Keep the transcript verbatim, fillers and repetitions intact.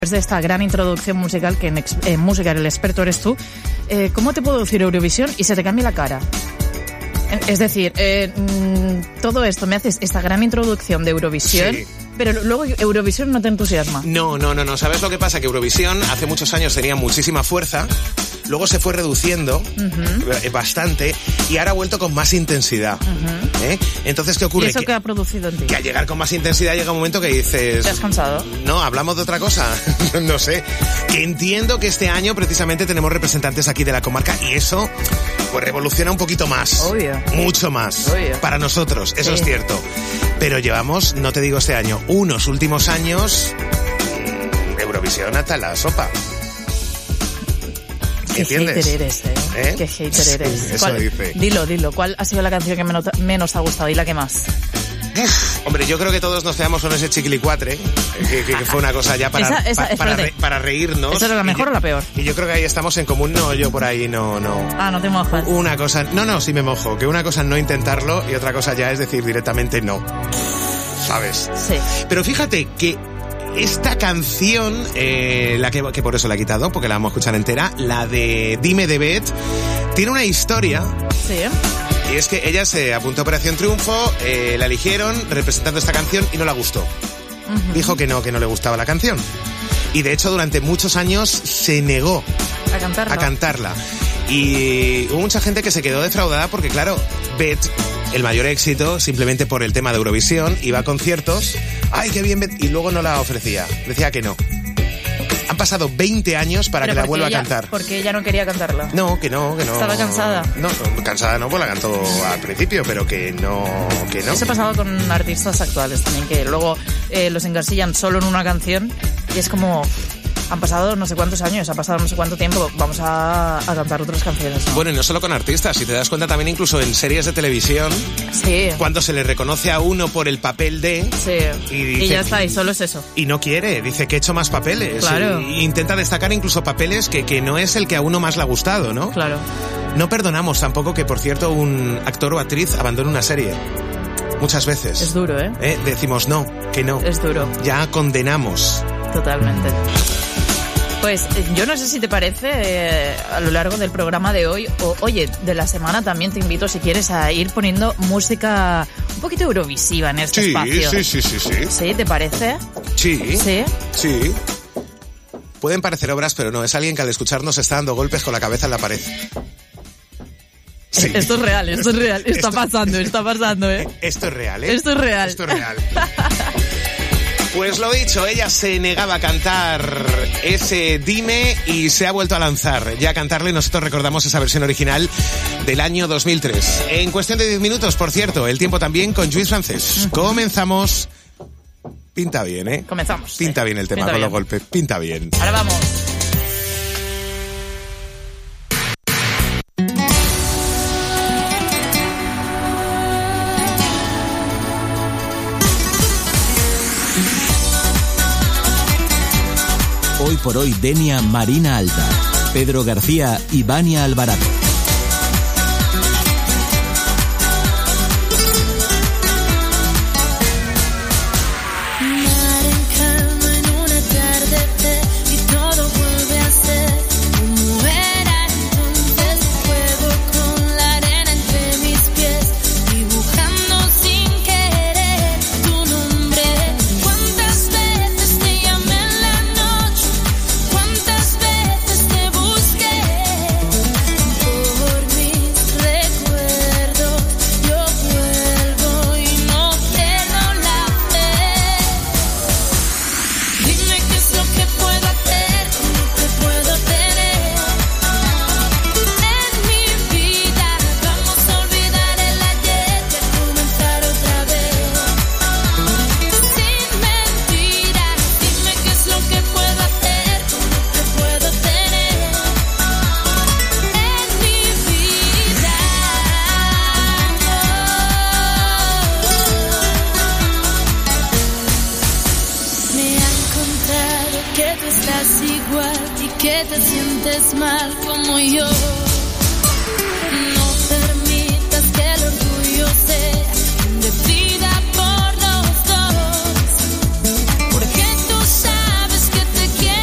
de esta gran introducción musical, que en, ex, en música el experto eres tú, eh, ¿cómo te puedo decir Eurovisión y se te cambia la cara? Es decir, eh, mmm, todo esto, me haces esta gran introducción de Eurovisión, sí, pero luego Eurovisión no te entusiasma. No, no, no, no. ¿Sabes lo que pasa? Que Eurovisión hace muchos años tenía muchísima fuerza, luego se fue reduciendo uh-huh. bastante y ahora ha vuelto con más intensidad. Uh-huh. ¿Eh? Entonces, ¿qué ocurre? ¿Y eso que, qué ha producido en ti? Que al llegar con más intensidad llega un momento que dices... ¿Te has cansado? No, hablamos de otra cosa. No sé. Que entiendo que este año precisamente tenemos representantes aquí de la comarca y eso pues revoluciona un poquito más. Obvio. Mucho más. Obvio. Para nosotros, eso sí. Es cierto. Pero llevamos, no te digo este año, unos últimos años de Eurovisión hasta la sopa. Qué ¿Entiendes? hater eres, ¿eh? ¿Eh? Qué hater eres. Sí, eso dice. Dilo, dilo. ¿Cuál ha sido la canción que menos, menos te ha gustado y la que más? Uf, hombre, yo creo que todos nos quedamos con ese chiquilicuatre, que, que, que fue una cosa ya para, esa, esa, pa, para, re, para reírnos. ¿Esa era la mejor yo, o la peor? Y yo creo que ahí estamos en común. No, yo por ahí no, no. Ah, no te mojas. Una cosa, no, no, sí me mojo. Que una cosa es no intentarlo y otra cosa ya es decir directamente no. ¿Sabes? Sí. Pero fíjate que esta canción, eh, la que, que por eso la he quitado, porque la vamos a escuchar entera, la de Dime de Bet, tiene una historia. Sí. Y es que ella se apuntó a Operación Triunfo, eh, la eligieron representando esta canción y no la gustó. Uh-huh. Dijo que no, que no le gustaba la canción. Y de hecho durante muchos años se negó a cantarla. A cantarla. Y hubo mucha gente que se quedó defraudada porque, claro, Bet, el mayor éxito, simplemente por el tema de Eurovisión, iba a conciertos, ¡ay, qué bien Bet! Y luego no la ofrecía, decía que no. Han pasado veinte años para que la vuelva ella, a cantar. Porque ella no quería cantarla. No, que no, que no. Estaba cansada. No, cansada no, pues la cantó al principio, pero que no, que no. Eso ha pasado con artistas actuales también, que luego eh, los encasillan solo en una canción y es como... Han pasado no sé cuántos años, ha pasado no sé cuánto tiempo, vamos a, a cantar otras canciones, ¿no? Bueno, y no solo con artistas, si te das cuenta también incluso en series de televisión, sí, cuando se le reconoce a uno por el papel de... Sí, y, dice, y ya está, y solo es eso. Y no quiere, dice que he hecho más papeles. Claro. E intenta destacar incluso papeles que, que no es el que a uno más le ha gustado, ¿no? Claro. No perdonamos tampoco que, por cierto, un actor o actriz abandone una serie. Muchas veces. Es duro, ¿eh? ¿Eh? Decimos no, que no. Es duro. Ya condenamos. Totalmente. Pues yo no sé si te parece, eh, a lo largo del programa de hoy, o oye, de la semana también te invito, si quieres, a ir poniendo música un poquito eurovisiva en este sí, espacio. Sí, sí, sí, sí. ¿Sí? ¿Te parece? Sí. ¿Sí? Sí. Pueden parecer obras, pero no, es alguien que al escucharnos está dando golpes con la cabeza en la pared. Sí. Esto es real, esto es real, está esto, pasando, está pasando, ¿eh? Esto es real, ¿eh? Esto es real. Esto es real. Pues lo dicho, ella se negaba a cantar ese Dime y se ha vuelto a lanzar ya a cantarle. Nosotros recordamos esa versión original del año dos mil tres. En cuestión de diez minutos, por cierto, el tiempo también con Lluís Francés. Uh-huh. Comenzamos. Pinta bien, ¿eh? Comenzamos. Pinta bien el tema Pinta con bien. los golpes. Pinta bien. Ahora vamos. Hoy por hoy, Denia Marina Alta, Pedro García y Vania Alvarado. Que tú estás igual y que te sientes mal como yo.